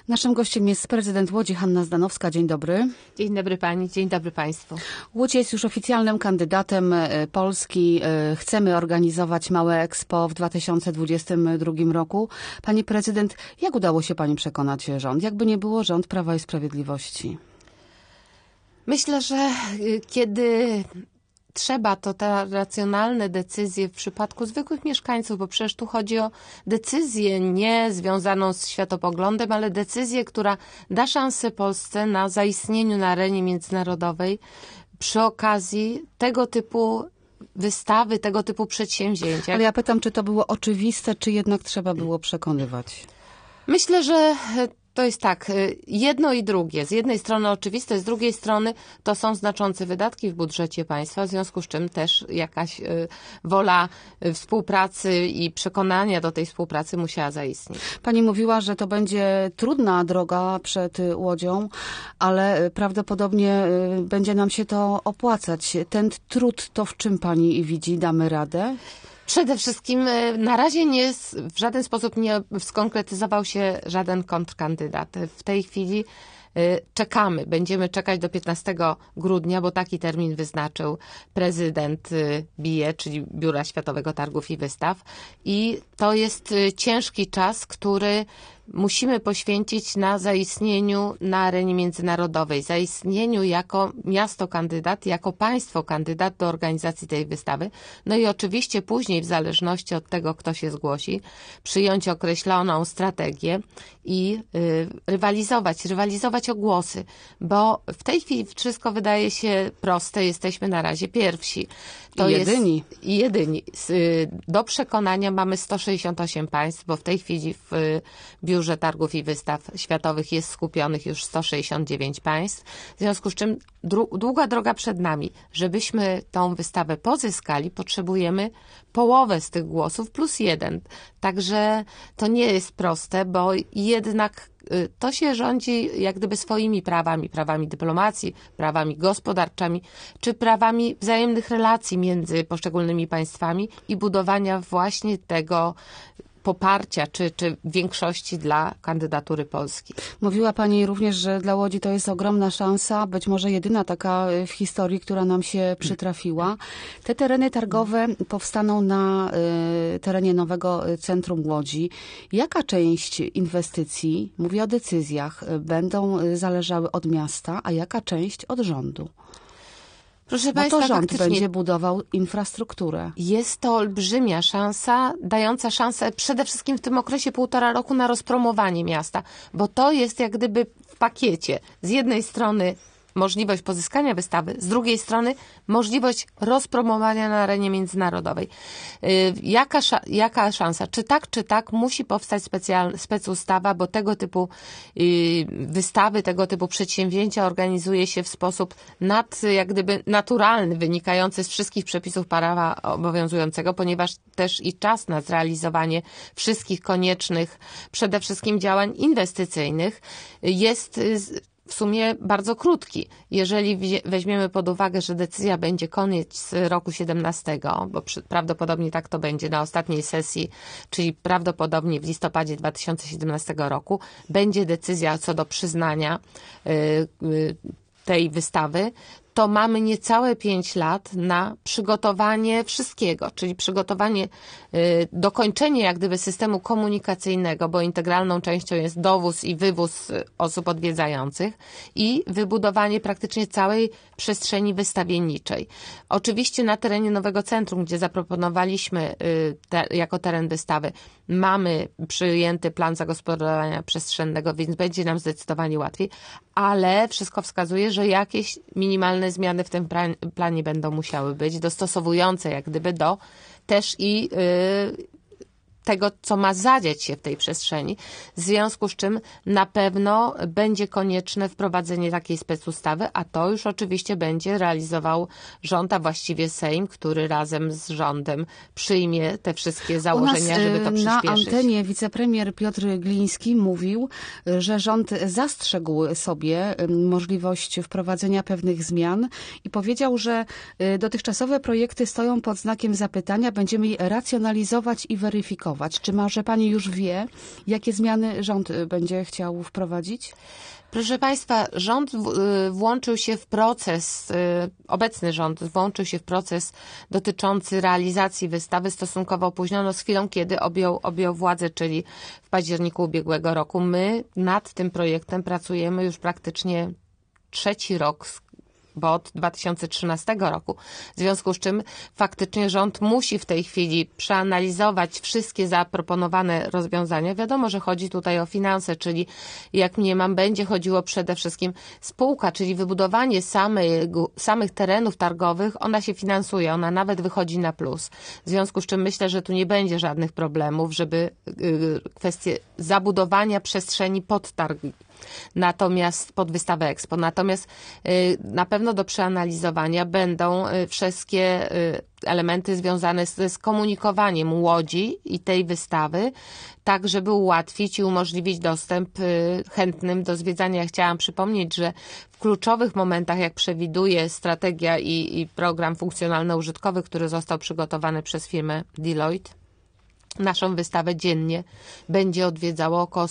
Naszym gościem jest prezydent Łodzi Hanna Zdanowska. Dzień dobry. Dzień dobry pani, dzień dobry państwu. Łódź jest już oficjalnym kandydatem Polski. Chcemy organizować małe Expo w 2022 roku. Pani prezydent, jak udało się pani przekonać rząd? Jakby nie było rząd Prawa i Sprawiedliwości? Myślę, że kiedy trzeba, to te racjonalne decyzje w przypadku zwykłych mieszkańców, bo przecież tu chodzi o decyzję nie związaną z światopoglądem, ale decyzję, która da szansę Polsce na zaistnieniu na arenie międzynarodowej przy okazji tego typu wystawy, tego typu przedsięwzięć. Ale ja pytam, czy to było oczywiste, czy jednak trzeba było przekonywać? Myślę, że to jest tak, jedno i drugie. Z jednej strony oczywiste, z drugiej strony to są znaczące wydatki w budżecie państwa, w związku z czym też jakaś wola współpracy i przekonania do tej współpracy musiała zaistnieć. Pani mówiła, że to będzie trudna droga przed Łodzią, ale prawdopodobnie będzie nam się to opłacać. Ten trud to w czym pani widzi? Damy radę? Przede wszystkim na razie w żaden sposób nie skonkretyzował się żaden kontrkandydat. W tej chwili czekamy, będziemy czekać do 15 grudnia, bo taki termin wyznaczył prezydent BIE, czyli Biura Światowego Targów i Wystaw. I to jest ciężki czas, który musimy poświęcić na zaistnieniu na arenie międzynarodowej, zaistnieniu jako miasto kandydat, jako państwo kandydat do organizacji tej wystawy. No i oczywiście później, w zależności od tego, kto się zgłosi, przyjąć określoną strategię i rywalizować o głosy, bo w tej chwili wszystko wydaje się proste, jesteśmy na razie pierwsi. To jedyni. Jedyni. Do przekonania mamy 168 państw, bo w tej chwili w Biurze Targów i Wystaw Światowych jest skupionych już 169 państw. W związku z czym długa droga przed nami. Żebyśmy tą wystawę pozyskali, potrzebujemy połowę z tych głosów plus jeden. Także to nie jest proste, bo jednak to się rządzi jak gdyby swoimi prawami dyplomacji, prawami gospodarczymi, czy prawami wzajemnych relacji między poszczególnymi państwami i budowania właśnie tego poparcia, czy większości dla kandydatury Polski. Mówiła pani również, że dla Łodzi to jest ogromna szansa, być może jedyna taka w historii, która nam się przytrafiła. Te tereny targowe powstaną na terenie nowego centrum Łodzi. Jaka część inwestycji, mówię o decyzjach, będą zależały od miasta, a jaka część od rządu? Proszę Bo państwa, to rząd faktycznie będzie budował infrastrukturę. Jest to olbrzymia szansa, dająca szansę przede wszystkim w tym okresie 1,5 roku na rozpromowanie miasta, bo to jest jak gdyby w pakiecie. Z jednej strony możliwość pozyskania wystawy, z drugiej strony możliwość rozpromowania na arenie międzynarodowej. Jaka szansa? Czy tak musi powstać specustawa, bo tego typu wystawy, tego typu przedsięwzięcia organizuje się w sposób jak gdyby naturalny, wynikający z wszystkich przepisów prawa obowiązującego, ponieważ też i czas na zrealizowanie wszystkich koniecznych, przede wszystkim działań inwestycyjnych jest w sumie bardzo krótki. Jeżeli weźmiemy pod uwagę, że decyzja będzie koniec roku 17, bo prawdopodobnie tak to będzie na ostatniej sesji, czyli prawdopodobnie w listopadzie 2017 roku, będzie decyzja co do przyznania tej wystawy, to mamy niecałe 5 lat na przygotowanie wszystkiego, czyli przygotowanie, dokończenie jak gdyby systemu komunikacyjnego, bo integralną częścią jest dowóz i wywóz osób odwiedzających i wybudowanie praktycznie całej przestrzeni wystawienniczej. Oczywiście na terenie nowego centrum, gdzie zaproponowaliśmy jako teren wystawy, mamy przyjęty plan zagospodarowania przestrzennego, więc będzie nam zdecydowanie łatwiej, ale wszystko wskazuje, że jakieś minimalne zmiany w tym planie będą musiały być, dostosowujące jak gdyby do też i tego, co ma zadziać się w tej przestrzeni, w związku z czym na pewno będzie konieczne wprowadzenie takiej specustawy, a to już oczywiście będzie realizował rząd, a właściwie Sejm, który razem z rządem przyjmie te wszystkie założenia, żeby to przyspieszyć. Na antenie wicepremier Piotr Gliński mówił, że rząd zastrzegł sobie możliwość wprowadzenia pewnych zmian i powiedział, że dotychczasowe projekty stoją pod znakiem zapytania, będziemy je racjonalizować i weryfikować. zastosować? Czy może pani już wie, jakie zmiany rząd będzie chciał wprowadzić? Proszę Państwa, rząd włączył się w proces, obecny rząd włączył się w proces dotyczący realizacji wystawy stosunkowo opóźniono z chwilą, kiedy objął władzę, czyli w październiku ubiegłego roku. My nad tym projektem pracujemy już praktycznie 3. rok, bo od 2013 roku. W związku z czym faktycznie rząd musi w tej chwili przeanalizować wszystkie zaproponowane rozwiązania. Wiadomo, że chodzi tutaj o finanse, czyli jak mniemam, będzie chodziło przede wszystkim spółka, czyli wybudowanie samych terenów targowych, ona się finansuje, ona nawet wychodzi na plus. W związku z czym myślę, że tu nie będzie żadnych problemów, żeby kwestie zabudowania przestrzeni pod targi. Natomiast pod wystawę Expo. Natomiast na pewno do przeanalizowania będą wszystkie elementy związane ze skomunikowaniem Łodzi i tej wystawy, tak żeby ułatwić i umożliwić dostęp chętnym do zwiedzania. Ja chciałam przypomnieć, że w kluczowych momentach, jak przewiduje strategia i program funkcjonalno-użytkowy, który został przygotowany przez firmę Deloitte, naszą wystawę dziennie będzie odwiedzało około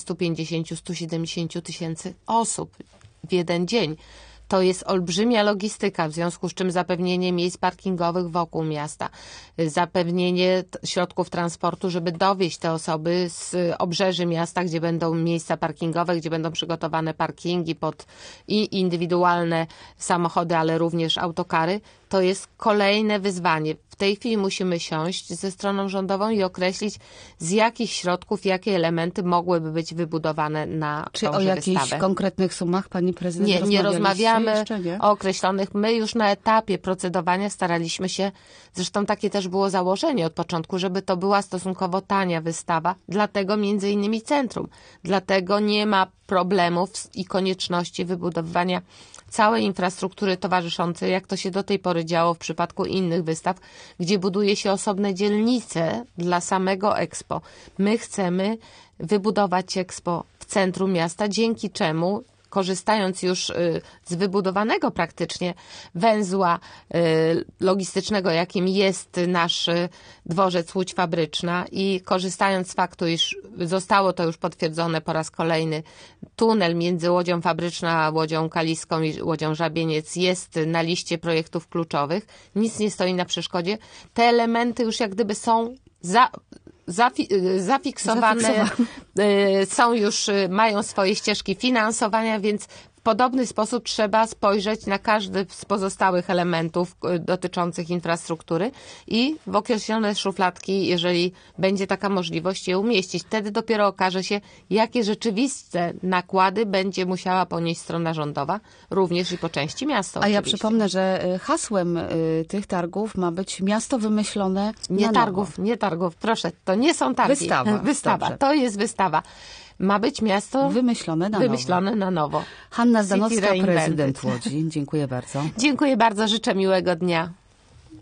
150-170 tysięcy osób w jeden dzień. To jest olbrzymia logistyka, w związku z czym zapewnienie miejsc parkingowych wokół miasta, zapewnienie środków transportu, żeby dowieźć te osoby z obrzeży miasta, gdzie będą miejsca parkingowe, gdzie będą przygotowane parkingi pod i indywidualne samochody, ale również autokary. To jest kolejne wyzwanie. W tej chwili musimy siąść ze stroną rządową i określić, z jakich środków, jakie elementy mogłyby być wybudowane na Czy tąże o jakichś wystawę. konkretnych sumach pani prezydent Nie rozmawiamy nie? o określonych. My już na etapie procedowania staraliśmy się, zresztą takie też było założenie od początku, żeby to była stosunkowo tania wystawa, dlatego między innymi centrum. Dlatego nie ma problemów i konieczności wybudowywania całej infrastruktury towarzyszącej, jak to się do tej pory działo w przypadku innych wystaw, gdzie buduje się osobne dzielnice dla samego Expo. My chcemy wybudować Expo w centrum miasta, dzięki czemu korzystając już z wybudowanego praktycznie węzła logistycznego, jakim jest nasz dworzec Łódź Fabryczna i korzystając z faktu, iż zostało to już potwierdzone po raz kolejny, tunel między Łodzią Fabryczną a Łodzią Kaliską i Łodzią Żabieniec jest na liście projektów kluczowych. Nic nie stoi na przeszkodzie. Te elementy już jak gdyby są zafiksowane, są już, mają swoje ścieżki finansowania, więc w podobny sposób trzeba spojrzeć na każdy z pozostałych elementów dotyczących infrastruktury i w określone szufladki, jeżeli będzie taka możliwość, je umieścić. Wtedy dopiero okaże się, jakie rzeczywiste nakłady będzie musiała ponieść strona rządowa, również i po części miasta. A ja przypomnę, że hasłem tych targów ma być miasto wymyślone na nowo. Nie targów, proszę, to nie są targi. Wystawa. To jest wystawa. Ma być miasto wymyślone na nowo. Hanna Zdanowska, prezydent Łodzi. Dziękuję bardzo. Dziękuję bardzo, życzę miłego dnia.